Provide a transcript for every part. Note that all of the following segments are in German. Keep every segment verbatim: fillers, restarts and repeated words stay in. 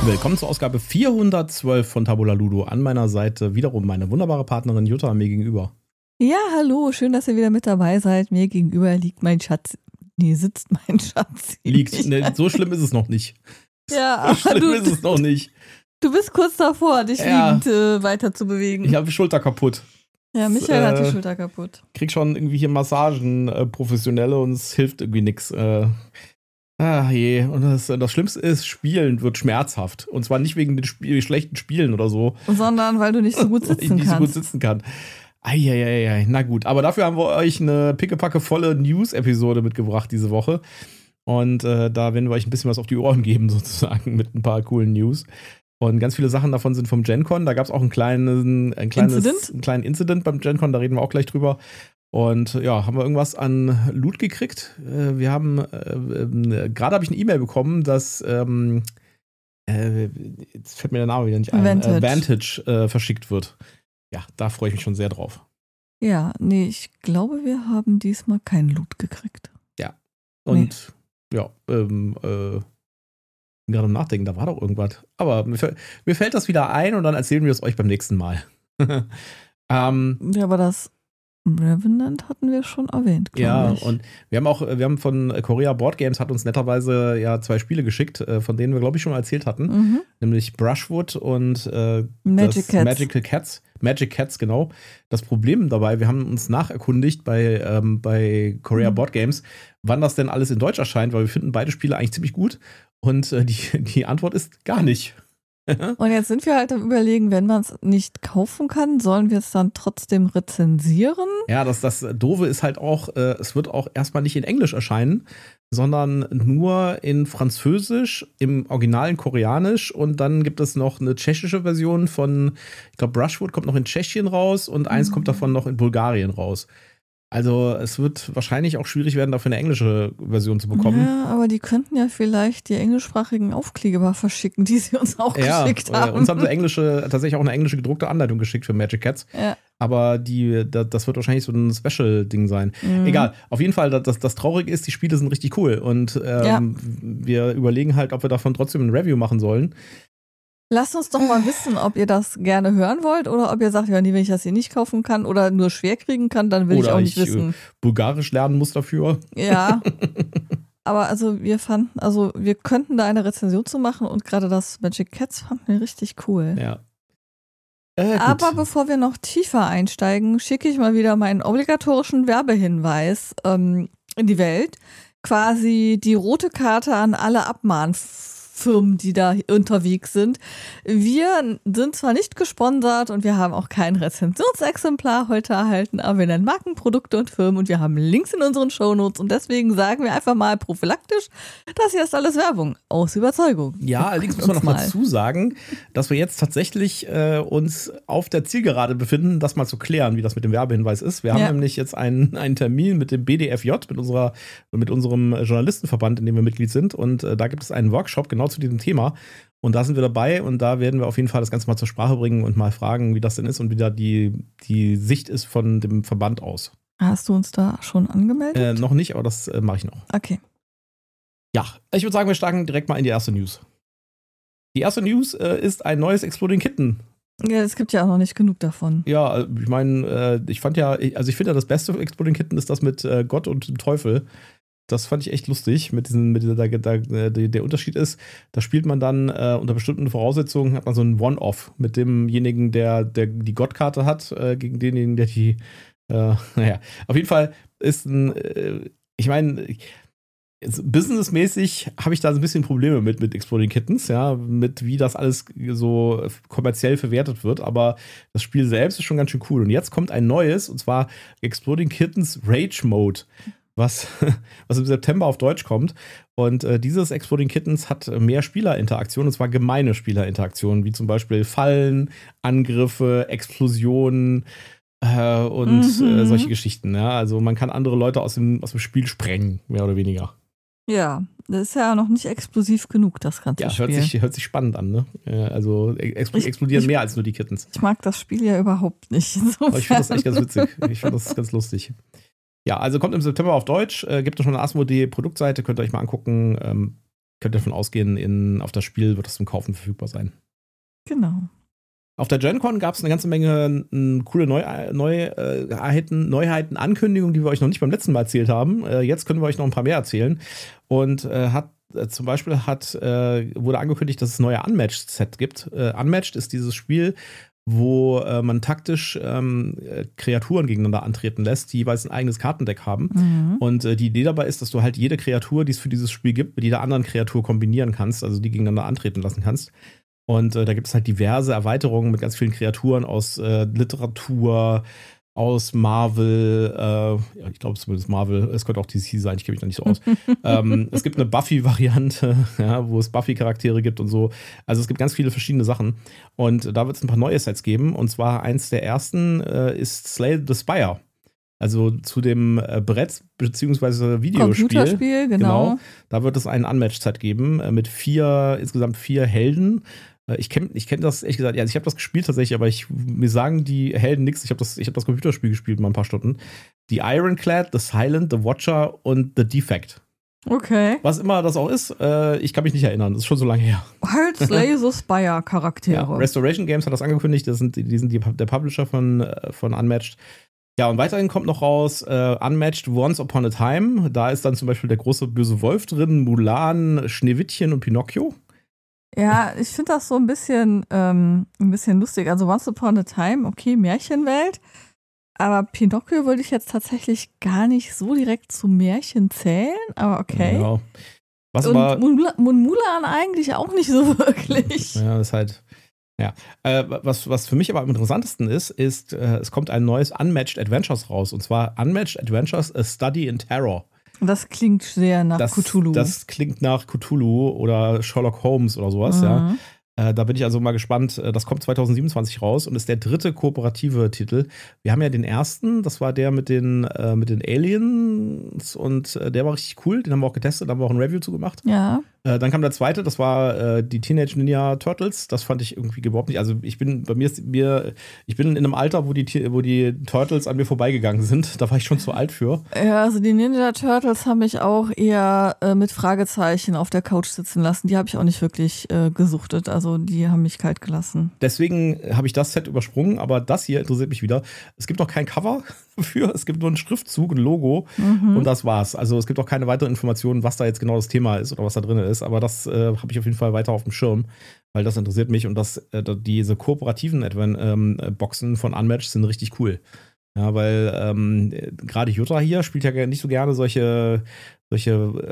Willkommen zur Ausgabe vierhundertzwölf von Tabula Ludo. An meiner Seite wiederum meine wunderbare Partnerin Jutta mir gegenüber. Ja, hallo, schön, dass ihr wieder mit dabei seid. Mir gegenüber liegt mein Schatz. Nee, sitzt mein Schatz. Liegt. Ne, so schlimm ist es noch nicht. Ja, so schlimm du, ist es noch nicht. Du bist kurz davor, dich ja. liegend äh, weiter zu bewegen. Ich habe die Schulter kaputt. Ja, Michael äh, hat die Schulter kaputt. Krieg schon irgendwie hier Massagen, äh, professionelle, und es hilft irgendwie nichts. Äh, ah je. Und das, das Schlimmste ist, Spielen wird schmerzhaft. Und zwar nicht wegen den Sp- schlechten Spielen oder so. Sondern weil du nicht so gut sitzen ich nicht kannst. so gut sitzen kann. Eieiei, na gut. Aber dafür haben wir euch eine pickepacke volle News-Episode mitgebracht diese Woche. Und äh, da werden wir euch ein bisschen was auf die Ohren geben, sozusagen, mit ein paar coolen News. Und ganz viele Sachen davon sind vom GenCon. Da gab es auch einen kleinen, ein kleines, Incident? einen kleinen Incident beim GenCon, da reden wir auch gleich drüber. Und ja, haben wir irgendwas an Loot gekriegt? Äh, wir haben, äh, äh, gerade habe ich eine E-Mail bekommen, dass, ähm, äh, jetzt fällt mir der Name wieder nicht ein, Vantage, äh, Vantage äh, verschickt wird. Ja, da freue ich mich schon sehr drauf. Ja, nee, ich glaube, wir haben diesmal keinen Loot gekriegt. Ja, und nee. ja, ähm, äh, gerade im Nachdenken, da war doch irgendwas. Aber mir, mir fällt das wieder ein und dann erzählen wir es euch beim nächsten Mal. ähm, ja, aber das Revenant hatten wir schon erwähnt, glaube ja, ich. Ja, und wir haben auch, wir haben von Korea Board Games hat uns netterweise ja zwei Spiele geschickt, von denen wir, glaube ich, schon mal erzählt hatten. Mhm. Nämlich Brushwood und äh, Magic Cats. Magical Cats. Magic Cats, genau. Das Problem dabei, wir haben uns nacherkundigt bei, ähm, bei Korea mhm. Board Games, wann das denn alles in Deutsch erscheint, weil wir finden beide Spiele eigentlich ziemlich gut. Und äh, die, die Antwort ist gar nicht. Und jetzt sind wir halt am Überlegen, wenn man es nicht kaufen kann, sollen wir es dann trotzdem rezensieren? Ja, das, das Doofe ist halt auch, äh, es wird auch erstmal nicht in Englisch erscheinen, sondern nur in Französisch, im originalen Koreanisch, und dann gibt es noch eine tschechische Version von, ich glaube, Brushwood kommt noch in Tschechien raus und eins mhm. kommt davon noch in Bulgarien raus. Also es wird wahrscheinlich auch schwierig werden, dafür eine englische Version zu bekommen. Ja, aber die könnten ja vielleicht die englischsprachigen Aufkleber verschicken, die sie uns auch ja, geschickt haben. Uns haben sie englische, tatsächlich auch eine englische gedruckte Anleitung geschickt für Magic Cats. Ja. Aber die, das wird wahrscheinlich so ein Special-Ding sein. Mhm. Egal, auf jeden Fall, das, das Traurige ist, die Spiele sind richtig cool. Und ähm, ja. wir überlegen halt, ob wir davon trotzdem ein Review machen sollen. Lasst uns doch mal wissen, ob ihr das gerne hören wollt oder ob ihr sagt, ja, nee, wenn ich das hier nicht kaufen kann oder nur schwer kriegen kann, dann will oder ich auch nicht ich, wissen. Äh, Bulgarisch lernen muss dafür. Ja. Aber also wir fanden, also wir könnten da eine Rezension zu machen und gerade das Magic Cats fanden wir richtig cool. Ja. Äh, Aber bevor wir noch tiefer einsteigen, schicke ich mal wieder meinen obligatorischen Werbehinweis ähm, in die Welt. Quasi die rote Karte an alle Abmahnfirmen, die da unterwegs sind. Wir sind zwar nicht gesponsert und wir haben auch kein Rezensionsexemplar heute erhalten, aber wir nennen Marken, Produkte und Firmen und wir haben Links in unseren Shownotes und deswegen sagen wir einfach mal prophylaktisch, das hier ist alles Werbung, aus Überzeugung. Ja, allerdings muss man noch mal dazu sagen, dass wir jetzt tatsächlich äh, uns auf der Zielgerade befinden, das mal zu klären, wie das mit dem Werbehinweis ist. Wir haben ja. nämlich jetzt einen, einen Termin mit dem B D F J, mit, unserer, mit unserem Journalistenverband, in dem wir Mitglied sind, und äh, da gibt es einen Workshop genau zu diesem Thema. Und da sind wir dabei und da werden wir auf jeden Fall das Ganze mal zur Sprache bringen und mal fragen, wie das denn ist und wie da die, die Sicht ist von dem Verband aus. Hast du uns da schon angemeldet? Äh, noch nicht, aber das äh, mache ich noch. Okay. Ja, ich würde sagen, wir steigen direkt mal in die erste News. Die erste News äh, ist ein neues Exploding Kitten. Ja, es gibt ja auch noch nicht genug davon. Ja, ich meine, äh, ich fand ja, also ich finde ja, das beste Exploding Kitten ist das mit äh, Gott und dem Teufel. Das fand ich echt lustig. Mit diesen, mit dieser, der, der, der Unterschied ist, da spielt man dann äh, unter bestimmten Voraussetzungen, hat man so ein One-Off mit demjenigen, der, der die Gottkarte hat, äh, gegen denjenigen, der die, äh, naja, auf jeden Fall ist ein, äh, ich meine, businessmäßig habe ich da so ein bisschen Probleme mit, mit Exploding Kittens, ja, mit wie das alles so kommerziell verwertet wird, aber das Spiel selbst ist schon ganz schön cool. Und jetzt kommt ein neues, und zwar Exploding Kittens Rage Mode. Was, was im September auf Deutsch kommt. Und äh, dieses Exploding Kittens hat mehr Spielerinteraktionen, und zwar gemeine Spielerinteraktionen, wie zum Beispiel Fallen, Angriffe, Explosionen äh, und mhm. äh, solche Geschichten. Ja? Also man kann andere Leute aus dem, aus dem Spiel sprengen, mehr oder weniger. Ja, das ist ja noch nicht explosiv genug, das ganze ja, Spiel. Ja, hört sich, hört sich spannend an, ne? Also expl- ich, explodieren ich, mehr als nur die Kittens. Ich mag das Spiel ja überhaupt nicht. Insofern. Aber ich finde das echt ganz witzig. Ich finde das ganz lustig. Ja, also kommt im September auf Deutsch, äh, gibt es schon eine Asmodee-Produktseite, könnt ihr euch mal angucken. Ähm, könnt ihr davon ausgehen, in, auf das Spiel wird das zum Kaufen verfügbar sein. Genau. Auf der Gen Con gab es eine ganze Menge n, coole Neu Neuheiten, Neuheiten, Ankündigungen, die wir euch noch nicht beim letzten Mal erzählt haben. Äh, jetzt können wir euch noch ein paar mehr erzählen. Und äh, hat äh, zum Beispiel hat, äh, wurde angekündigt, dass es neue Unmatched-Set gibt. Äh, Unmatched ist dieses Spiel, wo äh, man taktisch ähm, Kreaturen gegeneinander antreten lässt, die jeweils ein eigenes Kartendeck haben. Mhm. Und äh, die Idee dabei ist, dass du halt jede Kreatur, die es für dieses Spiel gibt, mit jeder anderen Kreatur kombinieren kannst, also die gegeneinander antreten lassen kannst. Und äh, da gibt es halt diverse Erweiterungen mit ganz vielen Kreaturen aus äh, Literatur, aus Marvel, äh, ja, ich glaube zumindest Marvel, es könnte auch D C sein, ich kenne mich da nicht so aus. ähm, es gibt eine Buffy-Variante, ja, wo es Buffy-Charaktere gibt und so. Also es gibt ganz viele verschiedene Sachen. Und da wird es ein paar neue Sets geben. Und zwar eins der ersten äh, ist Slay the Spire. Also zu dem äh, Brett- bzw. Videospiel. Computerspiel, genau. genau. Da wird es ein Unmatched-Set geben äh, mit vier, insgesamt vier Helden. Ich kenne ich kenn das, ehrlich gesagt, ja, ich habe das gespielt tatsächlich, aber ich, mir sagen die Helden nichts. Ich habe das, ich hab das Computerspiel gespielt mal ein paar Stunden. Die Ironclad, The Silent, The Watcher und The Defect. Okay. Was immer das auch ist, äh, ich kann mich nicht erinnern. Das ist schon so lange her. Halt Slay the Spire Charaktere. Ja, Restoration Games hat das angekündigt. Das sind, die sind die, der Publisher von, von Unmatched. Ja, und weiterhin kommt noch raus äh, Unmatched Once Upon a Time. Da ist dann zum Beispiel der große böse Wolf drin, Mulan, Schneewittchen und Pinocchio. Ja, ich finde das so ein bisschen, ähm, ein bisschen lustig. Also Once Upon a Time, okay, Märchenwelt. Aber Pinocchio würde ich jetzt tatsächlich gar nicht so direkt zu Märchen zählen. Aber okay. Ja. Was und aber, Mulan eigentlich auch nicht so wirklich. Ja, das ist halt. Ja. Äh, was, was für mich aber am interessantesten ist, ist, äh, es kommt ein neues Unmatched Adventures raus. Und zwar Unmatched Adventures, A Study in Terror. Das klingt sehr nach das, Cthulhu. Das klingt nach Cthulhu oder Sherlock Holmes oder sowas, mhm. ja. Äh, da bin ich also mal gespannt. Das kommt zwanzig siebenundzwanzig raus und ist der dritte kooperative Titel. Wir haben ja den ersten, das war der mit den, äh, mit den Aliens und äh, der war richtig cool. Den haben wir auch getestet, da haben wir auch ein Review zu gemacht. Ja. Äh, dann kam der zweite, das war äh, die Teenage Ninja Turtles. Das fand ich irgendwie überhaupt nicht. Also ich bin, bei mir ist mir, ich bin in einem Alter, wo die, wo die Turtles an mir vorbeigegangen sind. Da war ich schon zu alt für. Ja, also die Ninja Turtles haben mich auch eher äh, mit Fragezeichen auf der Couch sitzen lassen. Die habe ich auch nicht wirklich äh, gesuchtet. Also die haben mich kalt gelassen. Deswegen habe ich das Set übersprungen, aber das hier interessiert mich wieder. Es gibt noch kein Cover dafür, es gibt nur einen Schriftzug, ein Logo mhm. und das war's. Also es gibt auch keine weiteren Informationen, was da jetzt genau das Thema ist oder was da drin ist, aber das äh, habe ich auf jeden Fall weiter auf dem Schirm, weil das interessiert mich und das, äh, diese kooperativen Advan- ähm, Boxen von Unmatched sind richtig cool. Ja, weil ähm, gerade Jutta hier spielt ja nicht so gerne solche, solche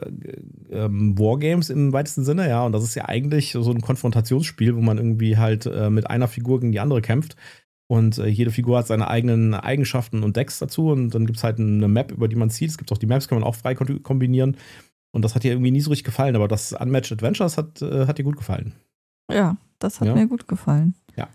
äh, ähm, Wargames im weitesten Sinne, ja. Und das ist ja eigentlich so ein Konfrontationsspiel, wo man irgendwie halt äh, mit einer Figur gegen die andere kämpft. Und äh, jede Figur hat seine eigenen Eigenschaften und Decks dazu. Und dann gibt es halt eine Map, über die man zieht. Es gibt auch die Maps, kann man auch frei kombinieren. Und das hat ihr irgendwie nie so richtig gefallen. Aber das Unmatched Adventures hat, äh, hat ihr gut gefallen. Ja, das hat ja. mir gut gefallen. Ja.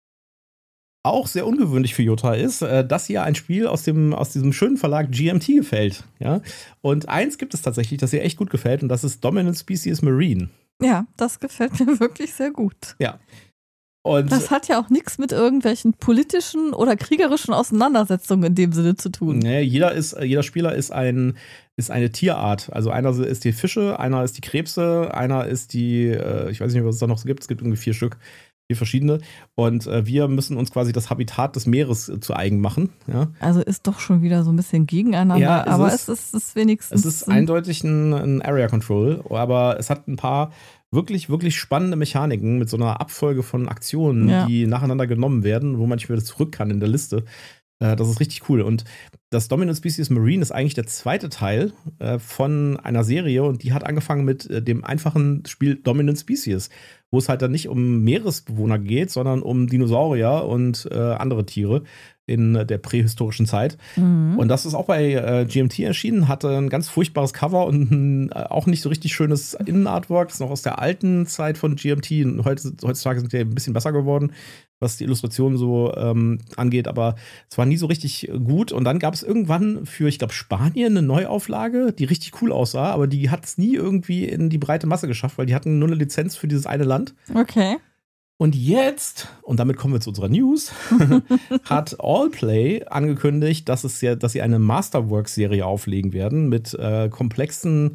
Auch sehr ungewöhnlich für Jota ist, dass hier ein Spiel aus, dem, aus diesem schönen Verlag G M T gefällt. Ja? Und eins gibt es tatsächlich, das ihr echt gut gefällt, und das ist Dominant Species Marine. Ja, das gefällt mir wirklich sehr gut. Ja. Und das hat ja auch nichts mit irgendwelchen politischen oder kriegerischen Auseinandersetzungen in dem Sinne zu tun. Nee, jeder, ist, jeder Spieler ist, ein, ist eine Tierart. Also einer ist die Fische, einer ist die Krebse, einer ist die, äh, ich weiß nicht, was es da noch so gibt, es gibt irgendwie vier Stück. Verschiedene. Und äh, wir müssen uns quasi das Habitat des Meeres äh, zu eigen machen. Ja? Also ist doch schon wieder so ein bisschen gegeneinander, ja, es aber ist, es ist, es ist wenigstens. Es ist eindeutig ein, ein Area Control, aber es hat ein paar wirklich, wirklich spannende Mechaniken mit so einer Abfolge von Aktionen, ja. die nacheinander genommen werden, wo man nicht wieder zurück kann in der Liste. Äh, das ist richtig cool. Und das Dominant Species Marine ist eigentlich der zweite Teil äh, von einer Serie und die hat angefangen mit äh, dem einfachen Spiel Dominant Species, wo es halt dann nicht um Meeresbewohner geht, sondern um Dinosaurier und äh, andere Tiere in der prähistorischen Zeit. Mhm. Und das ist auch bei äh, G M T erschienen, hatte ein ganz furchtbares Cover und ein äh, auch nicht so richtig schönes Innenartwork. Das ist noch aus der alten Zeit von G M T. Und heutzutage sind die ein bisschen besser geworden, was die Illustrationen so ähm, angeht, aber es war nie so richtig gut. Und dann gab es irgendwann für, ich glaube, Spanien eine Neuauflage, die richtig cool aussah, aber die hat es nie irgendwie in die breite Masse geschafft, weil die hatten nur eine Lizenz für dieses eine Land. Okay. Und jetzt, und damit kommen wir zu unserer News, hat Allplay angekündigt, dass, es ja, dass sie eine Masterworks-Serie auflegen werden mit äh, komplexen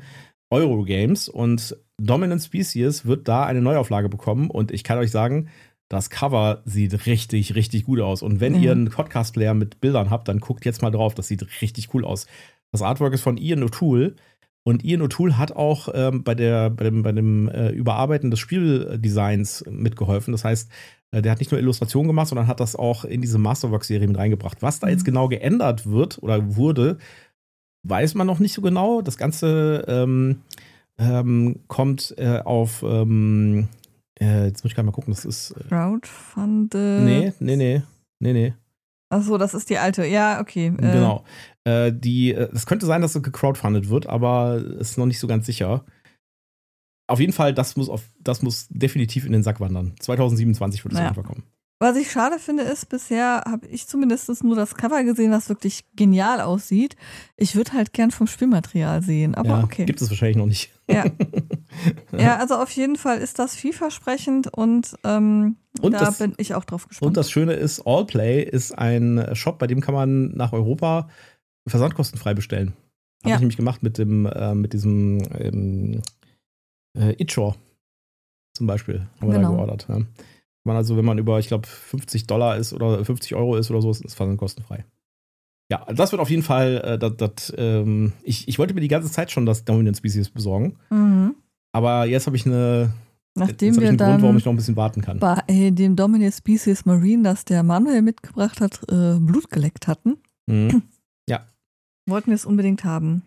Eurogames und Dominant Species wird da eine Neuauflage bekommen und ich kann euch sagen, das Cover sieht richtig, richtig gut aus. Und wenn Ja. ihr einen Podcast-Player mit Bildern habt, dann guckt jetzt mal drauf. Das sieht richtig cool aus. Das Artwork ist von Ian O'Toole. Und Ian O'Toole hat auch ähm, bei, der, bei dem, bei dem äh, Überarbeiten des Spieldesigns mitgeholfen. Das heißt, äh, der hat nicht nur Illustrationen gemacht, sondern hat das auch in diese Masterwork-Serie mit reingebracht. Was da Mhm. jetzt genau geändert wird oder wurde, weiß man noch nicht so genau. Das Ganze ähm, ähm, kommt äh, auf ähm, Äh, jetzt muss ich gerade mal gucken, das ist. Äh, Crowdfunded. nee, nee, nee, nee, nee. Achso, das ist die alte. Ja, okay. Äh, Genau. Äh, die, äh, es könnte sein, dass es gecrowdfundet wird, aber es ist noch nicht so ganz sicher. Auf jeden Fall, das muss, auf, das muss definitiv in den Sack wandern. zwanzig siebenundzwanzig wird es Ja. einfach kommen. Was ich schade finde, ist, bisher habe ich zumindest nur das Cover gesehen, was wirklich genial aussieht. Ich würde halt gern vom Spielmaterial sehen, aber ja, okay. Gibt es wahrscheinlich noch nicht. Ja. Ja, also auf jeden Fall ist das vielversprechend und, ähm, Und da das- bin ich auch drauf gespannt. Und das Schöne ist, Allplay ist ein Shop, bei dem kann man nach Europa versandkostenfrei bestellen. Habe Ja. ich nämlich gemacht mit dem, äh, mit diesem ähm, äh, Itchor zum Beispiel. Haben wir Genau. da geordert. Ja. Man also, wenn man über, ich glaube, fünfzig Dollar ist oder fünfzig Euro ist oder so, ist es versandkostenfrei. Ja, das wird auf jeden Fall, äh, das, das, ähm, ich, ich wollte mir die ganze Zeit schon das Dominant Species besorgen, Mhm. aber jetzt habe ich eine, Nachdem jetzt hab ich wir einen Grund, warum dann ich noch ein bisschen warten kann. bei dem Dominant Species Marine, das der Manuel mitgebracht hat, äh, Blut geleckt hatten, Mhm. wollten wir es unbedingt haben.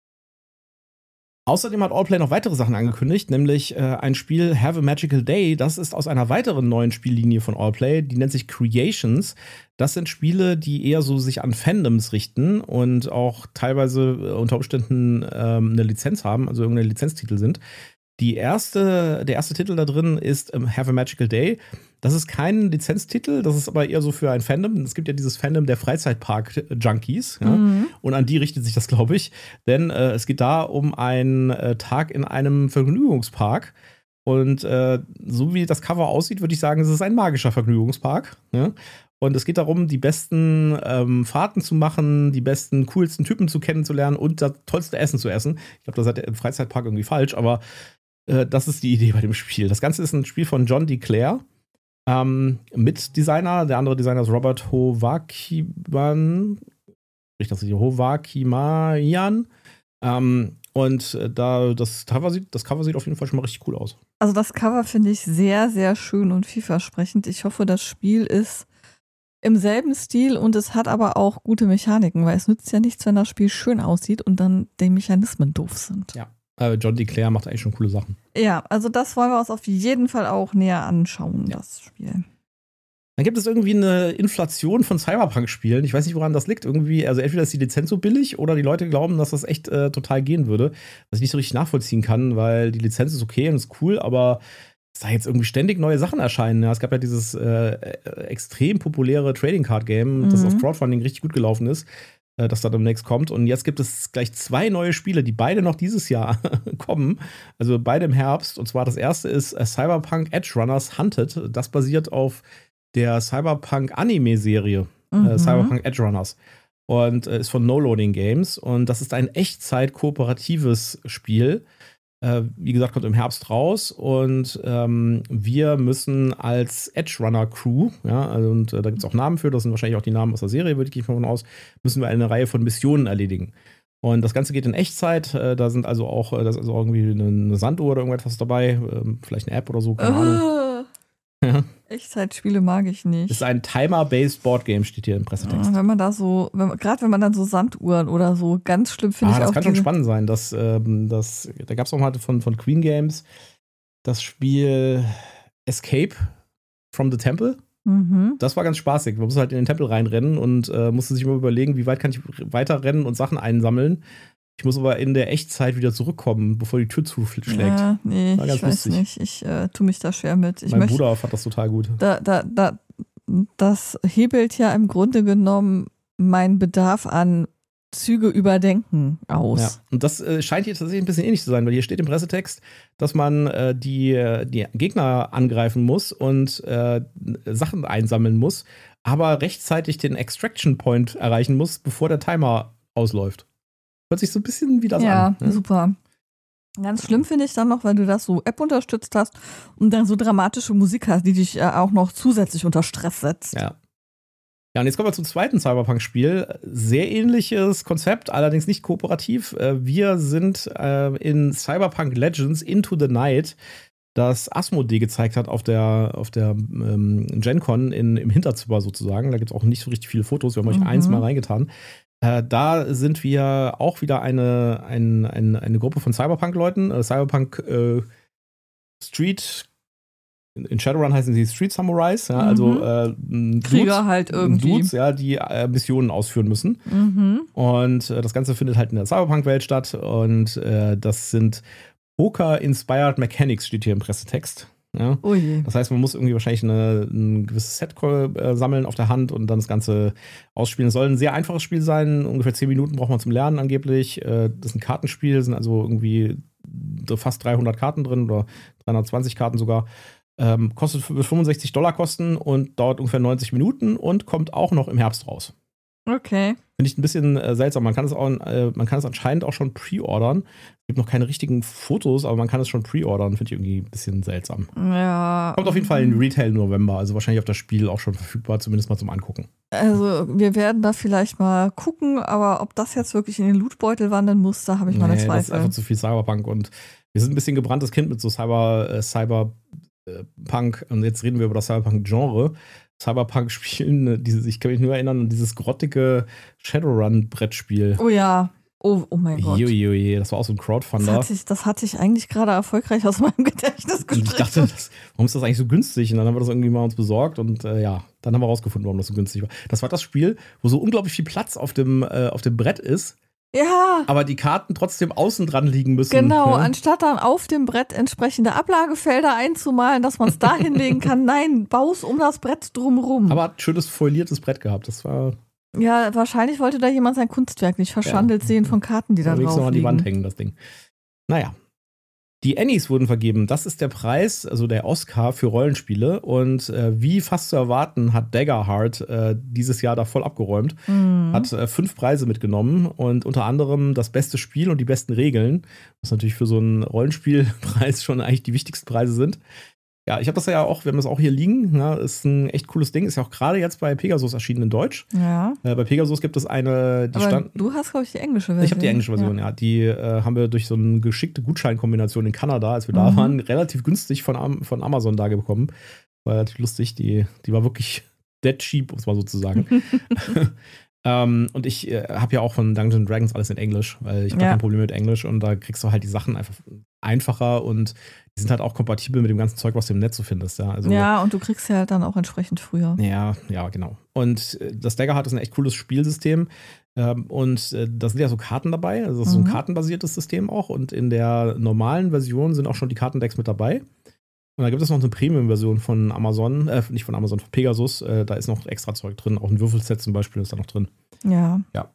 Außerdem hat Allplay noch weitere Sachen angekündigt, nämlich äh, ein Spiel Have a Magical Day. Das ist aus einer weiteren neuen Spiellinie von Allplay, die nennt sich Creations. Das sind Spiele, die eher so sich an Fandoms richten und auch teilweise äh, unter Umständen ähm, eine Lizenz haben, also irgendeine Lizenztitel sind. Die erste, der erste Titel da drin ist ähm, Have a Magical Day. Das ist kein Lizenztitel, das ist aber eher so für ein Fandom. Es gibt ja dieses Fandom der Freizeitpark-Junkies. Ja? Mhm. Und an die richtet sich das, glaube ich. Denn äh, es geht da um einen äh, Tag in einem Vergnügungspark. Und äh, so wie das Cover aussieht, würde ich sagen, es ist ein magischer Vergnügungspark. Ja? Und es geht darum, die besten ähm, Fahrten zu machen, die besten, coolsten Typen zu kennenzulernen und das tollste Essen zu essen. Ich glaube, das hat der im Freizeitpark irgendwie falsch, aber äh, das ist die Idee bei dem Spiel. Das Ganze ist ein Spiel von John DeClaire. Ähm, Mitdesigner, der andere Designer ist Robert Hovakiman. Ich das hier, Hovakimayan. Ähm, und äh, da das Cover sieht, das Cover sieht auf jeden Fall schon mal richtig cool aus. Also das Cover finde ich sehr, sehr schön und vielversprechend. Ich hoffe, das Spiel ist im selben Stil und es hat aber auch gute Mechaniken, weil es nützt ja nichts, wenn das Spiel schön aussieht und dann die Mechanismen doof sind. Ja. Äh, John DeClaire macht eigentlich schon coole Sachen. Ja, also das wollen wir uns auf jeden Fall auch näher anschauen, Ja. das Spiel. Dann gibt es irgendwie eine Inflation von Cyberpunk-Spielen. Ich weiß nicht, woran das liegt. Irgendwie, also entweder ist die Lizenz so billig oder die Leute glauben, dass das echt äh, total gehen würde. Was ich nicht so richtig nachvollziehen kann, weil die Lizenz ist okay und ist cool, aber es da jetzt irgendwie ständig neue Sachen erscheinen. Ja, es gab ja dieses äh, extrem populäre Trading Card Game, Mhm. das auf Crowdfunding richtig gut gelaufen ist, äh, das da demnächst kommt. Und jetzt gibt es gleich zwei neue Spiele, die beide noch dieses Jahr kommen. Also beide im Herbst. Und zwar das erste ist äh, Cyberpunk Edge Runners Hunted. Das basiert auf der Cyberpunk-Anime-Serie, Mhm. äh, Cyberpunk Edge Runners. Und äh, ist von No Loading Games. Und das ist ein Echtzeit-kooperatives Spiel. Äh, wie gesagt, kommt im Herbst raus. Und ähm, wir müssen als Edge Runner Crew, ja, also, und äh, da gibt es auch Namen für, das sind wahrscheinlich auch die Namen aus der Serie, würde ich davon aus, müssen wir eine Reihe von Missionen erledigen. Und das Ganze geht in Echtzeit. Äh, da sind also auch, äh, da ist also irgendwie eine, eine Sanduhr oder irgendetwas dabei. Ähm, vielleicht eine App oder so, keine Ahnung. Äh, Echtzeitspiele mag ich nicht. Ist ein Timer-based Boardgame, steht hier im Pressetext. Ja, wenn man da so, wenn, gerade wenn man dann so Sanduhren oder so, ganz schlimm finde Ah, ich das auch kann schon diese- spannend sein. Das, ähm, das, da gab es auch mal von, von Queen Games das Spiel Escape from the Temple. Mhm. Das war ganz spaßig. Man musste halt in den Tempel reinrennen und äh, musste sich immer überlegen, wie weit kann ich weiter rennen und Sachen einsammeln. Ich muss aber in der Echtzeit wieder zurückkommen, bevor die Tür zuschlägt. Ja, nee, War ganz ich weiß lustig. nicht. Ich äh, tue mich da schwer mit. Ich mein möchte, Bruder fand das total gut. da, da, da, das hebelt ja im Grunde genommen meinen Bedarf an Züge überdenken aus. Ja. Und das äh, scheint hier tatsächlich ein bisschen ähnlich zu sein, weil hier steht im Pressetext, dass man äh, die, die Gegner angreifen muss und äh, Sachen einsammeln muss, aber rechtzeitig den Extraction Point erreichen muss, bevor der Timer ausläuft. Hört sich so ein bisschen wie das Ja, an. Ne? super. Ganz schlimm finde ich dann noch, weil du das so App unterstützt hast und dann so dramatische Musik hast, die dich äh, auch noch zusätzlich unter Stress setzt. Ja. Ja, und jetzt kommen wir zum zweiten Cyberpunk-Spiel. Sehr ähnliches Konzept, allerdings nicht kooperativ. Wir sind äh, in Cyberpunk Legends Into the Night, das Asmodee gezeigt hat auf der, auf der ähm, GenCon in, im Hinterzimmer sozusagen. Da gibt es auch nicht so richtig viele Fotos. Wir haben euch mhm. eins mal reingetan. Äh, da sind wir auch wieder eine, ein, ein, eine Gruppe von Cyberpunk-Leuten. Äh, Cyberpunk äh, Street In Shadowrun heißen sie Street Samurais, ja, also mhm. äh, Dudes, Krieger halt irgendwie. Dudes, ja, die äh, Missionen ausführen müssen. Mhm. Und äh, das Ganze findet halt in der Cyberpunk-Welt statt. Und äh, das sind Poker-Inspired Mechanics, steht hier im Pressetext. Ja. Oh je. Das heißt, man muss irgendwie wahrscheinlich eine, ein gewisses Set äh, sammeln auf der Hand und dann das Ganze ausspielen. Es soll ein sehr einfaches Spiel sein. Ungefähr zehn Minuten braucht man zum Lernen angeblich. Äh, das ist ein Kartenspiel, sind also irgendwie fast dreihundert Karten drin oder dreihundertzwanzig Karten sogar. Ähm, kostet fünfundsechzig Dollar kosten und dauert ungefähr neunzig Minuten und kommt auch noch im Herbst raus. Okay. Finde ich ein bisschen äh, seltsam. Man kann es auch, äh, man kann es anscheinend auch schon pre-ordern. Es gibt noch keine richtigen Fotos, aber man kann es schon pre-ordern. Finde ich irgendwie ein bisschen seltsam. Ja. Kommt auf jeden Fall in Retail November, also wahrscheinlich auf das Spiel auch schon verfügbar, zumindest mal zum Angucken. Also wir werden da vielleicht mal gucken, aber ob das jetzt wirklich in den Lootbeutel wandern muss, da habe ich meine nee, Zweifel. Das ist einfach zu viel Cyberpunk und wir sind ein bisschen gebranntes Kind mit so Cyber, äh, Cyber Punk, und jetzt reden wir über das Cyberpunk-Genre. Cyberpunk-Spielen, dieses, ich kann mich nur erinnern an dieses grottige Shadowrun-Brettspiel. Oh ja, oh, oh mein Gott. Jojoje, das war auch so ein Crowdfunder. Das hatte ich, das hatte ich eigentlich gerade erfolgreich aus meinem Gedächtnis gestrichen. Und ich dachte, das, warum ist das eigentlich so günstig? Und dann haben wir das irgendwie mal uns besorgt und äh, ja, dann haben wir rausgefunden, warum das so günstig war. Das war das Spiel, wo so unglaublich viel Platz auf dem, äh, auf dem Brett ist. Ja. Aber die Karten trotzdem außen dran liegen müssen. Genau, ne? Anstatt dann auf dem Brett entsprechende Ablagefelder einzumalen, dass man es da hinlegen kann. Nein, baus um das Brett drumrum. Aber hat schönes foliertes Brett gehabt. Das war. Ja, wahrscheinlich wollte da jemand sein Kunstwerk nicht verschandelt ja. sehen von Karten, die da drauf liegen. noch an die Wand hängen, das Ding. Naja. Die Annies wurden vergeben. Das ist der Preis, also der Oscar für Rollenspiele. Und äh, wie fast zu erwarten, hat Daggerheart äh, dieses Jahr da voll abgeräumt. Mhm. Hat äh, fünf Preise mitgenommen und unter anderem das beste Spiel und die besten Regeln, was natürlich für so einen Rollenspielpreis schon eigentlich die wichtigsten Preise sind. Ja, ich habe das ja auch, wir haben das auch hier liegen. Ja, ist ein echt cooles Ding. Ist ja auch gerade jetzt bei Pegasus erschienen in Deutsch. Ja. Äh, bei Pegasus gibt es eine, die Aber stand. Du hast, glaube ich, die englische Version. Ich habe die englische Version, ja. ja. Die äh, haben wir durch so eine geschickte Gutscheinkombination in Kanada, als wir mhm. da waren, relativ günstig von, von Amazon da bekommen. War relativ lustig. Die, die war wirklich dead cheap, um es mal so zu sagen. ähm, und ich äh, habe ja auch von Dungeons and Dragons alles in Englisch, weil ich habe ja. kein Problem mit Englisch und da kriegst du halt die Sachen einfach einfacher und die sind halt auch kompatibel mit dem ganzen Zeug, was du im Netz so findest. Ja, also, ja, und du kriegst sie halt dann auch entsprechend früher. Ja, ja, genau. Und äh, das Daggerheart ist ein echt cooles Spielsystem. Ähm, und äh, da sind ja so Karten dabei. Also, das ist mhm. so ein kartenbasiertes System auch. Und in der normalen Version sind auch schon die Kartendecks mit dabei. Und da gibt es noch eine Premium-Version von Amazon, äh, nicht von Amazon, von Pegasus. Äh, da ist noch extra Zeug drin. Auch ein Würfelset zum Beispiel ist da noch drin. Ja. Ja.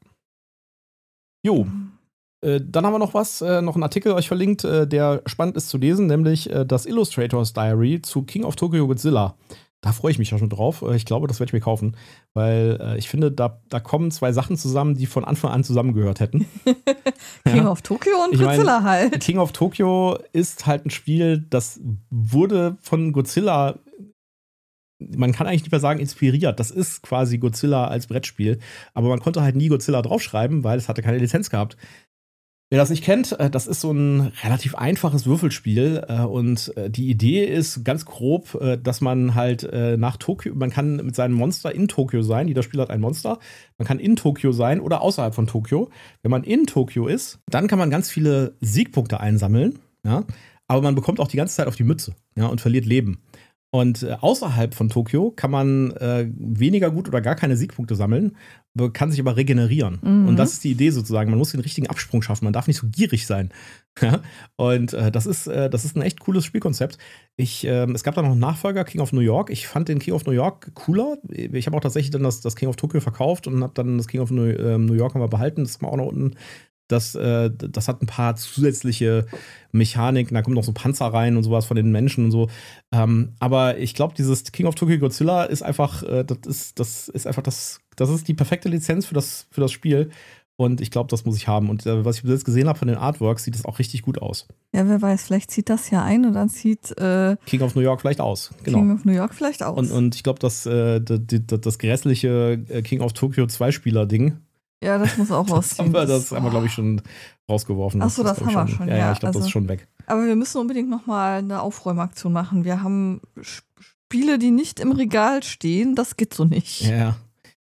Jo. Dann haben wir noch was, äh, noch einen Artikel euch verlinkt, äh, der spannend ist zu lesen, nämlich äh, das Illustrators Diary zu King of Tokyo Godzilla. Da freue ich mich ja schon drauf. Äh, ich glaube, das werde ich mir kaufen, weil äh, ich finde, da, da kommen zwei Sachen zusammen, die von Anfang an zusammengehört hätten. King ja. of Tokyo und ich Godzilla mein, halt. King of Tokyo ist halt ein Spiel, das wurde von Godzilla, man kann eigentlich nicht mehr sagen inspiriert. Das ist quasi Godzilla als Brettspiel, aber man konnte halt nie Godzilla draufschreiben, weil es hatte keine Lizenz gehabt. Wer das nicht kennt, das ist so ein relativ einfaches Würfelspiel und die Idee ist ganz grob, dass man halt nach Tokio, man kann mit seinem Monster in Tokio sein, jeder Spieler hat ein Monster, man kann in Tokio sein oder außerhalb von Tokio. Wenn man in Tokio ist, dann kann man ganz viele Siegpunkte einsammeln, ja, aber man bekommt auch die ganze Zeit auf die Mütze, ja, und verliert Leben. Und äh, außerhalb von Tokio kann man äh, weniger gut oder gar keine Siegpunkte sammeln, kann sich aber regenerieren. Mhm. Und das ist die Idee sozusagen. Man muss den richtigen Absprung schaffen. Man darf nicht so gierig sein. Und äh, das ist, äh, das ist ein echt cooles Spielkonzept. Ich, äh, es gab da noch einen Nachfolger, King of New York. Ich fand den King of New York cooler. Ich habe auch tatsächlich dann das, das King of Tokyo verkauft und habe dann das King of New, äh, New York mal behalten. Das ist mal auch noch unten. Das, äh, das hat ein paar zusätzliche Mechaniken, da kommen noch so Panzer rein und sowas von den Menschen und so. Ähm, aber ich glaube, dieses King of Tokyo Godzilla ist einfach, äh, das ist, das ist einfach das, das ist die perfekte Lizenz für das, für das Spiel. Und ich glaube, das muss ich haben. Und äh, was ich bis jetzt gesehen habe von den Artworks, sieht das auch richtig gut aus. Ja, wer weiß, vielleicht zieht das ja ein und dann zieht äh, King of New York vielleicht aus. Genau. King of New York vielleicht aus. Und, und ich glaube, das, äh, das, das, das grässliche King of Tokyo Zwei-Spieler-Ding, ja, das muss auch das rausziehen. haben wir, das haben wir, glaube ich, schon rausgeworfen. Achso, das, das haben wir schon. schon. Ja, ja, ja ich glaube, also, das ist schon weg. Aber wir müssen unbedingt nochmal eine Aufräumaktion machen. Wir haben Spiele, die nicht im Regal stehen. Das geht so nicht. Ja.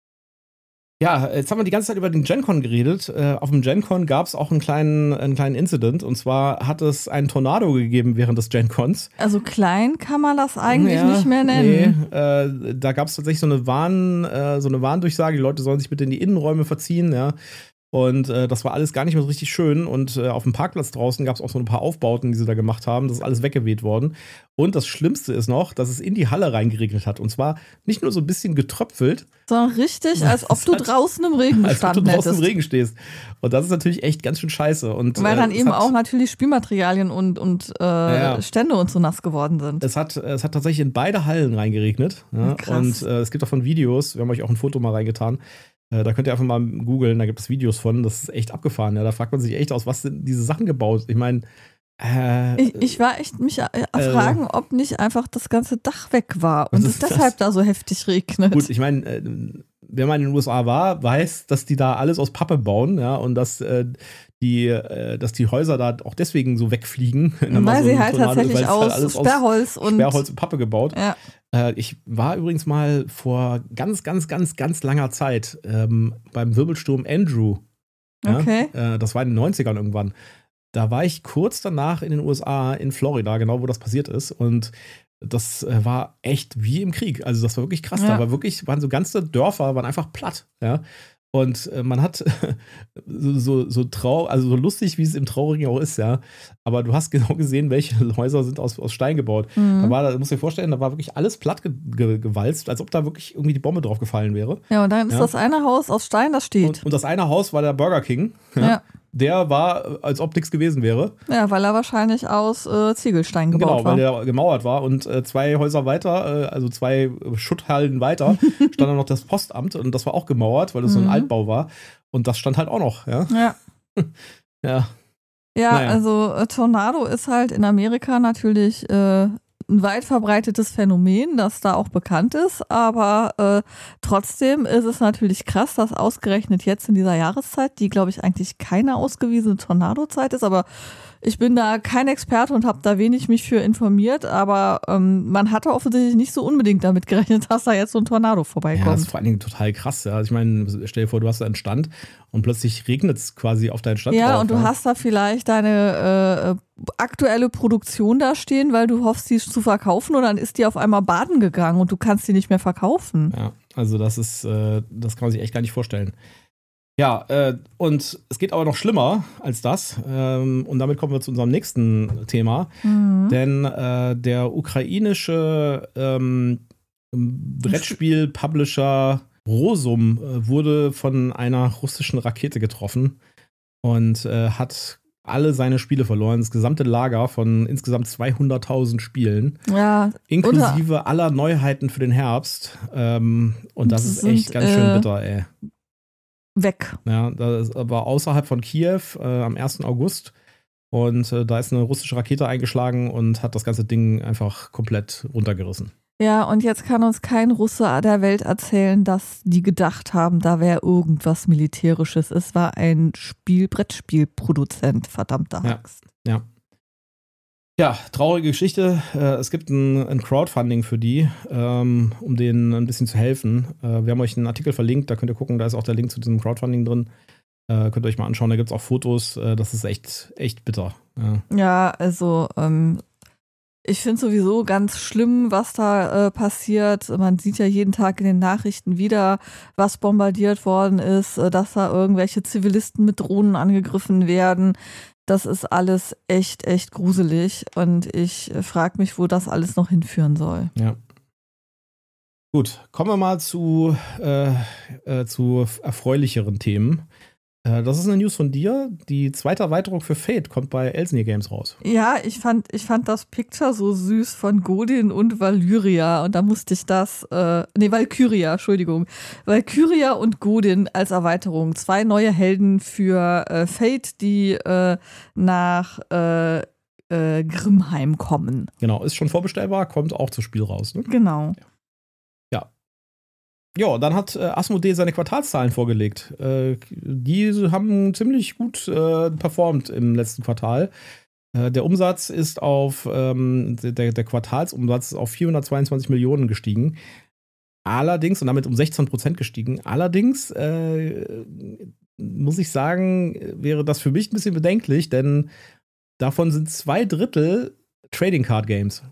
Ja, jetzt haben wir die ganze Zeit über den Gen-Con geredet. Äh, auf dem Gen-Con gab es auch einen kleinen, einen kleinen Incident. Und zwar hat es einen Tornado gegeben während des Gen-Cons. Also klein kann man das eigentlich ja, nicht mehr nennen. Nee, äh, da gab es tatsächlich so eine, Warn, äh, so eine Warndurchsage. Die Leute sollen sich bitte in die Innenräume verziehen, ja. Und äh, das war alles gar nicht mehr so richtig schön. Und äh, auf dem Parkplatz draußen gab es auch so ein paar Aufbauten, die sie da gemacht haben. Das ist alles weggeweht worden. Und das Schlimmste ist noch, dass es in die Halle reingeregnet hat. Und zwar nicht nur so ein bisschen getröpfelt. Sondern richtig, als ob du draußen im Regen als gestanden ob du draußen hättest. im Regen stehst. Und das ist natürlich echt ganz schön scheiße. Und, Weil dann äh, eben hat, auch natürlich Spielmaterialien und, und äh, ja. Stände und so nass geworden sind. Es hat, es hat tatsächlich in beide Hallen reingeregnet. Ja? Und äh, es gibt davon Videos. Wir haben euch auch ein Foto mal reingetan. Da könnt ihr einfach mal googeln, da gibt es Videos von, das ist echt abgefahren. Ja. Da fragt man sich echt aus, was sind diese Sachen gebaut? Ich meine, äh, ich, ich war echt mich äh, fragen, ob nicht einfach das ganze Dach weg war und es deshalb da so heftig regnet. Gut, ich meine, äh, wer mal in den U S A war, weiß, dass die da alles aus Pappe bauen, ja, und dass äh, die, äh, dass die Häuser da auch deswegen so wegfliegen. Weil sie halt Tornado, tatsächlich aus halt Sperrholz aus und Sperrholz und Pappe gebaut. Ja. Äh, ich war übrigens mal vor ganz, ganz, ganz, ganz langer Zeit ähm, beim Wirbelsturm Andrew. Ja? Okay. Äh, das war in den neunzigern irgendwann. Da war ich kurz danach in den U S A, in Florida, genau wo das passiert ist. Und das äh, war echt wie im Krieg. Also das war wirklich krass. Ja. Da war wirklich, waren so ganze Dörfer, waren einfach platt. Ja. Und äh, man hat so, so, so trau, also so lustig, wie es im Traurigen auch ist, ja. Aber du hast genau gesehen, welche Häuser sind aus, aus Stein gebaut. Mhm. Da war, da musst du dir vorstellen, da war wirklich alles platt ge ge gewalzt, als ob da wirklich irgendwie die Bombe drauf gefallen wäre. Ja, und dann ist ja. das eine Haus aus Stein, das steht. Und, und das eine Haus war der Burger King. Ja. Ja. Der war, als ob nichts gewesen wäre. Ja, weil er wahrscheinlich aus äh, Ziegelstein gebaut genau, war. Genau, weil der gemauert war. Und äh, zwei Häuser weiter, äh, also zwei Schutthallen weiter, stand dann noch das Postamt. Und das war auch gemauert, weil das so ein Mhm. Altbau war. Und das stand halt auch noch, ja. Ja. Ja. Ja, Naja. also äh, Tornado ist halt in Amerika natürlich äh, ein weit verbreitetes Phänomen, das da auch bekannt ist, aber äh, trotzdem ist es natürlich krass, dass ausgerechnet jetzt in dieser Jahreszeit, die glaube ich eigentlich keine ausgewiesene Tornadozeit ist, aber ich bin da kein Experte und habe da wenig mich für informiert, aber ähm, man hatte offensichtlich nicht so unbedingt damit gerechnet, dass da jetzt so ein Tornado Ja, vorbeikommt. das ist vor allen Dingen total krass. Ja. Also ich meine, stell dir vor, du hast da einen Stand und plötzlich regnet es quasi auf deinen Stand Ja, drauf. und du ja. hast da vielleicht deine äh, aktuelle Produktion da stehen, weil du hoffst, die zu verkaufen und dann ist die auf einmal baden gegangen und du kannst die nicht mehr verkaufen. Ja, also das ist, äh, das kann man sich echt gar nicht vorstellen. Ja, äh, und es geht aber noch schlimmer als das. Ähm, und damit kommen wir zu unserem nächsten Thema. Mhm. Denn äh, der ukrainische ähm, Brettspiel-Publisher Rosum äh, wurde von einer russischen Rakete getroffen und äh, hat alle seine Spiele verloren. Das gesamte Lager von insgesamt zweihunderttausend Spielen. Ja, Inklusive aller Neuheiten für den Herbst. Ähm, und das ist sind, echt ganz schön äh, bitter, ey. weg. Ja, das war außerhalb von Kiew äh, am ersten August. Und äh, da ist eine russische Rakete eingeschlagen und hat das ganze Ding einfach komplett runtergerissen. Ja, und jetzt kann uns kein Russe der Welt erzählen, dass die gedacht haben, da wäre irgendwas Militärisches. Es war ein Spiel, Brettspielproduzent, verdammter Ja. Axt. Ja. Ja, traurige Geschichte. Äh, es gibt ein, ein Crowdfunding für die, ähm, um denen ein bisschen zu helfen. Äh, wir haben euch einen Artikel verlinkt, da könnt ihr gucken, da ist auch der Link zu diesem Crowdfunding drin. Äh, könnt ihr euch mal anschauen, da gibt es auch Fotos. Äh, das ist echt, echt bitter. Ja. Ja, also ähm, ich finde sowieso ganz schlimm, was da äh, passiert. Man sieht ja jeden Tag in den Nachrichten wieder, was bombardiert worden ist, äh, dass da irgendwelche Zivilisten mit Drohnen angegriffen werden. Das ist alles echt, echt gruselig und ich äh, frage mich, wo das alles noch hinführen soll. Ja. Gut, kommen wir mal zu, äh, äh, zu erfreulicheren Themen. Äh, das ist eine News von dir. Die zweite Erweiterung für Fate kommt bei Elsevier Games raus. Ja, ich fand, ich fand das Picture so süß von Godin und Valyria und da musste ich das, äh, nee, Valkyria, Entschuldigung. Valkyria und Godin als Erweiterung. Zwei neue Helden für äh, Fate, die äh, nach äh, äh, Grimheim kommen. Genau, ist schon vorbestellbar, kommt auch zum Spiel raus. Ne? Genau. Ja. Ja, dann hat äh, Asmodee seine Quartalszahlen vorgelegt. Äh, die haben ziemlich gut äh, performt im letzten Quartal. Äh, der Umsatz ist auf, ähm, der, der Quartalsumsatz ist auf vierhundertzweiundzwanzig Millionen gestiegen. Allerdings, und damit um sechzehn Prozent gestiegen, allerdings äh, muss ich sagen, wäre das für mich ein bisschen bedenklich, denn davon sind zwei Drittel Trading Card Games.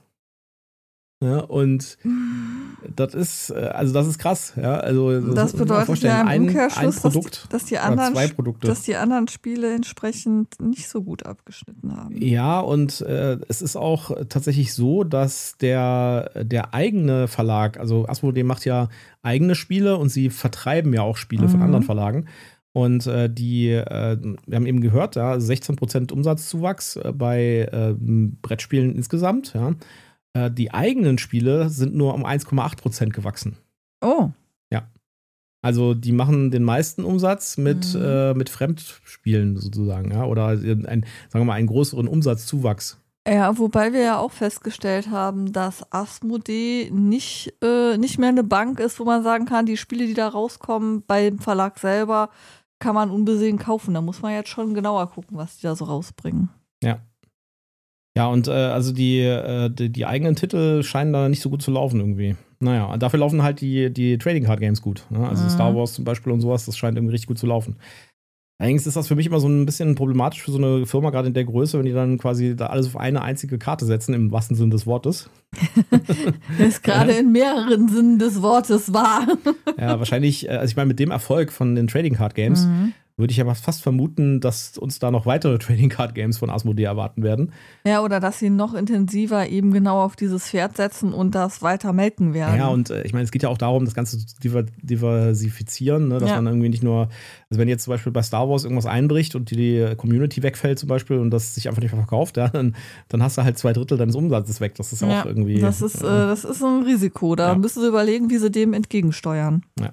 Ja, und das ist, also das ist krass, ja. Also das, das bedeutet ja im Umkehrschluss, ein Produkt, dass, die, dass, die anderen, zwei Produkte. dass die anderen Spiele entsprechend nicht so gut abgeschnitten haben. Ja, und äh, es ist auch tatsächlich so, dass der, der eigene Verlag, also Asmodee macht ja eigene Spiele und sie vertreiben ja auch Spiele mhm. von anderen Verlagen. Und äh, die, äh, wir haben eben gehört, ja, sechzehn Prozent Umsatzzuwachs äh, bei äh, Brettspielen insgesamt, ja. Die eigenen Spiele sind nur um eins Komma acht Prozent gewachsen. Oh. Ja. Also die machen den meisten Umsatz mit, mhm. äh, mit Fremdspielen sozusagen, ja. Oder ein, sagen wir mal, einen größeren Umsatzzuwachs. Ja, wobei wir ja auch festgestellt haben, dass Asmodee nicht, äh, nicht mehr eine Bank ist, wo man sagen kann, die Spiele, die da rauskommen, beim Verlag selber, kann man unbesehen kaufen. Da muss man jetzt schon genauer gucken, was die da so rausbringen. Ja. Ja, und äh, also die, äh, die, die eigenen Titel scheinen da nicht so gut zu laufen irgendwie. Naja, dafür laufen halt die, die Trading Card Games gut. Ne? Also mhm. Star Wars zum Beispiel und sowas, das scheint irgendwie richtig gut zu laufen. Allerdings ist das für mich immer so ein bisschen problematisch für so eine Firma, gerade in der Größe, wenn die dann quasi da alles auf eine einzige Karte setzen, im wahrsten Sinne des Wortes. Das ist gerade in mehreren Sinnen des Wortes wahr. Ja, wahrscheinlich, also ich meine, mit dem Erfolg von den Trading Card Games mhm. würde ich aber fast vermuten, dass uns da noch weitere Trading Card Games von Asmodee erwarten werden. Ja, oder dass sie noch intensiver eben genau auf dieses Pferd setzen und das weiter melken werden. Ja, und äh, ich meine, es geht ja auch darum, das Ganze zu diversifizieren, ne? Dass ja. man irgendwie nicht nur, also wenn jetzt zum Beispiel bei Star Wars irgendwas einbricht und die Community wegfällt zum Beispiel und das sich einfach nicht mehr verkauft, ja, dann, dann hast du halt zwei Drittel deines Umsatzes weg. Das ist ja auch irgendwie. Das ist, äh, das ist ein Risiko. Da ja. müssen sie überlegen, wie sie dem entgegensteuern. Ja.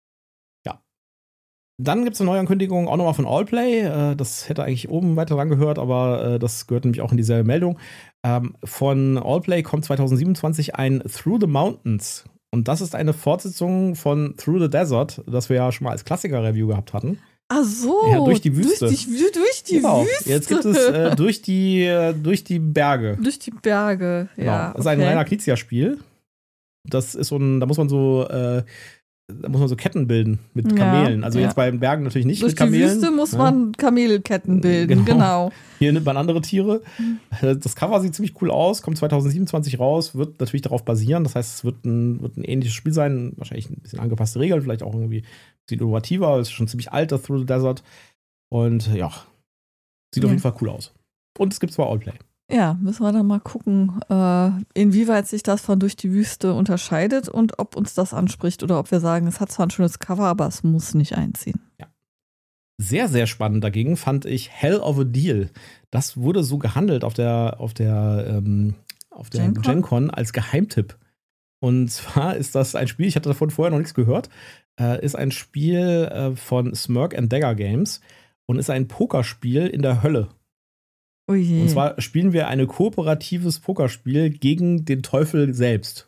Dann gibt es eine neue Ankündigung, auch nochmal von Allplay. Das hätte eigentlich oben weiter dran gehört, aber das gehört nämlich auch in dieselbe Meldung. Von Allplay kommt zwanzig siebenundzwanzig ein Through the Mountains. Und das ist eine Fortsetzung von Through the Desert, das wir ja schon mal als Klassiker-Review gehabt hatten. Ach so, ja, durch die Wüste. Durch die, durch die genau. Wüste. Jetzt gibt es äh, durch, die, äh, durch die Berge. Durch die Berge, ja. Genau. Das ist ein okay. reiner Knizia-Spiel. Das ist so ein, da muss man so äh, Da muss man so Ketten bilden mit Kamelen. Ja, also ja. jetzt bei den Bergen natürlich nicht Durch mit Kamelen. Durch die Wüste muss ja. man Kamelketten bilden, genau. genau. Hier nimmt man andere Tiere. Das Cover sieht ziemlich cool aus, kommt zwanzig siebenundzwanzig raus, wird natürlich darauf basieren. Das heißt, es wird ein, wird ein ähnliches Spiel sein. Wahrscheinlich ein bisschen angepasste Regeln, vielleicht auch irgendwie ein bisschen innovativer. Es ist schon ziemlich alt, das Through the Desert. Und ja, sieht ja. auf jeden Fall cool aus. Und es gibt zwar Allplay. Ja, müssen wir dann mal gucken, äh, inwieweit sich das von Durch die Wüste unterscheidet und ob uns das anspricht oder ob wir sagen, es hat zwar ein schönes Cover, aber es muss nicht einziehen. Ja. Sehr, sehr spannend dagegen fand ich Hell of a Deal. Das wurde so gehandelt auf der, auf der, ähm, auf der Gen-Con? Gen-Con als Geheimtipp. Und zwar ist das ein Spiel, ich hatte davon vorher noch nichts gehört, äh, ist ein Spiel äh, von Smirk and Dagger Games und ist ein Pokerspiel in der Hölle. Oh je. Und zwar spielen wir ein kooperatives Pokerspiel gegen den Teufel selbst.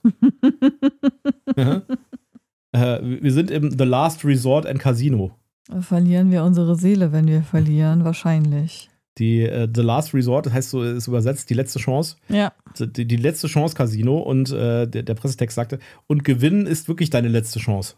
ja. äh, wir sind im The Last Resort and Casino. Verlieren wir unsere Seele, wenn wir verlieren, wahrscheinlich. Die äh, The Last Resort, das heißt so, ist übersetzt die letzte Chance. Ja. Die, die letzte Chance Casino und äh, der, der Pressetext sagte, und gewinnen ist wirklich deine letzte Chance.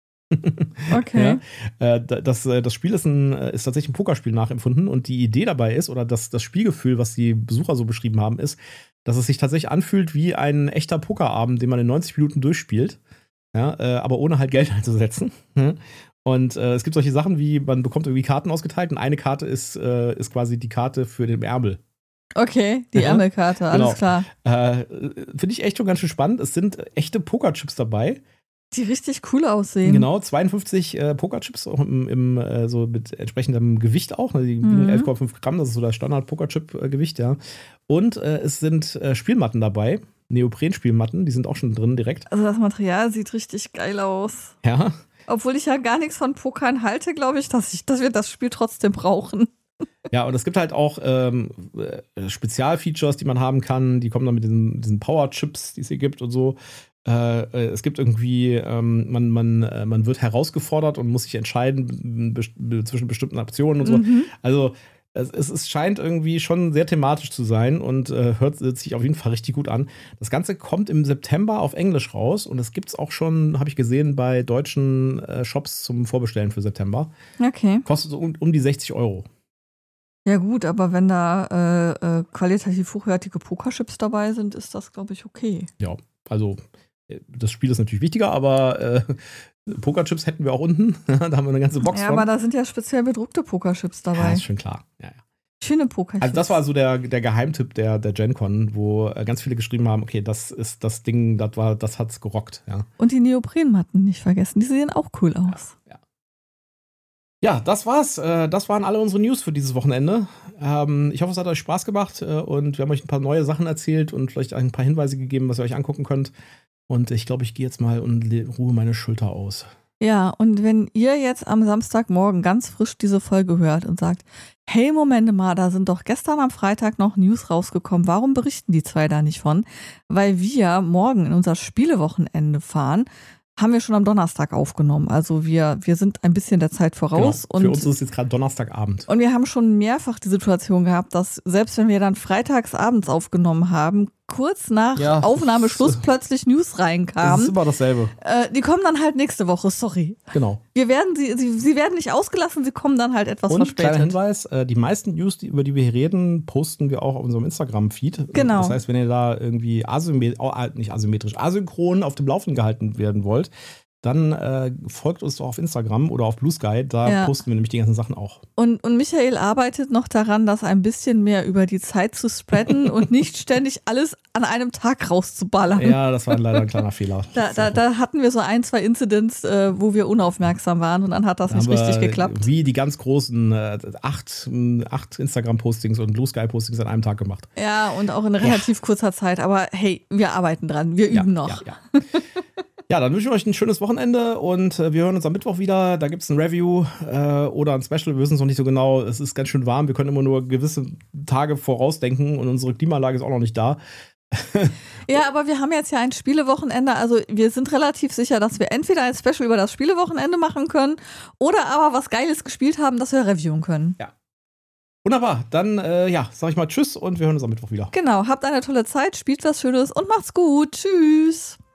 Okay. Ja, äh, das, das Spiel ist, ein, ist tatsächlich ein Pokerspiel nachempfunden und die Idee dabei ist, oder das, das Spielgefühl, was die Besucher so beschrieben haben, ist, dass es sich tatsächlich anfühlt wie ein echter Pokerabend, den man in neunzig Minuten durchspielt, ja, äh, aber ohne halt Geld einzusetzen. Und äh, es gibt solche Sachen wie, man bekommt irgendwie Karten ausgeteilt und eine Karte ist, äh, ist quasi die Karte für den Ärmel. Okay, die ja. Ärmelkarte, alles genau. klar. Äh, Finde ich echt schon ganz schön spannend. Es sind echte Pokerchips dabei. Die richtig cool aussehen. Genau, zweiundfünfzig äh, Pokerchips, auch im, im, äh, so mit entsprechendem Gewicht auch. Ne? Die wiegen Mhm. elf Komma fünf Gramm, das ist so das Standard-Pokerchip-Gewicht, ja. Und äh, es sind äh, Spielmatten dabei, Neopren-Spielmatten, die sind auch schon drin direkt. Also das Material sieht richtig geil aus. Ja. Obwohl ich ja gar nichts von Pokern halte, glaube ich, dass ich, dass wir das Spiel trotzdem brauchen. Ja, und es gibt halt auch ähm, äh, Spezialfeatures, die man haben kann. Die kommen dann mit diesen, diesen Power-Chips, die es hier gibt und so. Äh, es gibt irgendwie, ähm, man, man, äh, man wird herausgefordert und muss sich entscheiden be- zwischen bestimmten Optionen und so. Mhm. Also es, es, es scheint irgendwie schon sehr thematisch zu sein und äh, hört sich auf jeden Fall richtig gut an. Das Ganze kommt im September auf Englisch raus und es gibt es auch schon, habe ich gesehen, bei deutschen äh, Shops zum Vorbestellen für September. Okay. Kostet so um, um die sechzig Euro. Ja gut, aber wenn da äh, äh, qualitativ hochwertige Pokerchips dabei sind, ist das, glaube ich, okay. Ja, also das Spiel ist natürlich wichtiger, aber äh, Pokerchips hätten wir auch unten. Da haben wir eine ganze Box Ja, von. aber da sind ja speziell bedruckte Pokerchips Ja, dabei. ist schon klar. Ja, ja. Schöne Pokerchips. Also das war so der, der Geheimtipp der, der GenCon, wo äh, ganz viele geschrieben haben, okay, das ist das Ding, das war, das hat's gerockt. Ja, Und die Neoprenmatten nicht vergessen, die sehen auch cool aus. ja. Ja, das war's. Äh, Das waren alle unsere News für dieses Wochenende. Ähm, Ich hoffe, es hat euch Spaß gemacht äh, und wir haben euch ein paar neue Sachen erzählt und vielleicht ein paar Hinweise gegeben, was ihr euch angucken könnt. Und ich glaube, ich gehe jetzt mal und ruhe meine Schulter aus. Ja, und wenn ihr jetzt am Samstagmorgen ganz frisch diese Folge hört und sagt, hey, Momente mal, da sind doch gestern am Freitag noch News rausgekommen, warum berichten die zwei da nicht von? Weil wir morgen in unser Spielewochenende fahren, haben wir schon am Donnerstag aufgenommen. Also wir, wir sind ein bisschen der Zeit voraus. Genau. Für und uns ist es jetzt gerade Donnerstagabend. Und wir haben schon mehrfach die Situation gehabt, dass selbst wenn wir dann freitags abends aufgenommen haben, kurz nach Ja, Aufnahmeschluss das- plötzlich News Das reinkamen. ist immer dasselbe. Äh, die kommen dann halt nächste Woche, sorry. Genau. Wir werden sie, sie, sie werden nicht ausgelassen, sie kommen dann halt etwas Und kleiner verspätet. Hinweis, äh, die meisten News, die, über die wir hier reden, posten wir auch auf unserem Instagram-Feed. Genau. Das heißt, wenn ihr da irgendwie asymmetrisch, oh, nicht asymmetrisch, asynchron auf dem Laufenden gehalten werden wollt, dann äh, folgt uns doch auf Instagram oder auf Blue Sky. Da Ja. posten wir nämlich die ganzen Sachen auch. Und, und Michael arbeitet noch daran, das ein bisschen mehr über die Zeit zu spreaden und nicht ständig alles an einem Tag rauszuballern. Ja, das war leider ein kleiner Fehler. Da, da, da hatten wir so ein, zwei Incidents, äh, wo wir unaufmerksam waren und dann hat das Da nicht haben wir richtig geklappt. Wie die ganz großen äh, acht, acht Instagram-Postings und Blue Sky-Postings an einem Tag gemacht. Ja, und auch in relativ kurzer Zeit. Aber hey, wir arbeiten dran, wir üben ja, noch. Ja, ja. Ja, dann wünschen wir euch ein schönes Wochenende und äh, wir hören uns am Mittwoch wieder. Da gibt es ein Review äh, oder ein Special, wir wissen es noch nicht so genau. Es ist ganz schön warm, wir können immer nur gewisse Tage vorausdenken und unsere Klimaanlage ist auch noch nicht da. Ja, aber wir haben jetzt ja ein Spielewochenende, also wir sind relativ sicher, dass wir entweder ein Special über das Spielewochenende machen können oder aber was Geiles gespielt haben, dass wir reviewen können. Ja. Wunderbar, dann äh, ja, sag ich mal Tschüss und wir hören uns am Mittwoch wieder. Genau, habt eine tolle Zeit, spielt was Schönes und macht's gut. Tschüss.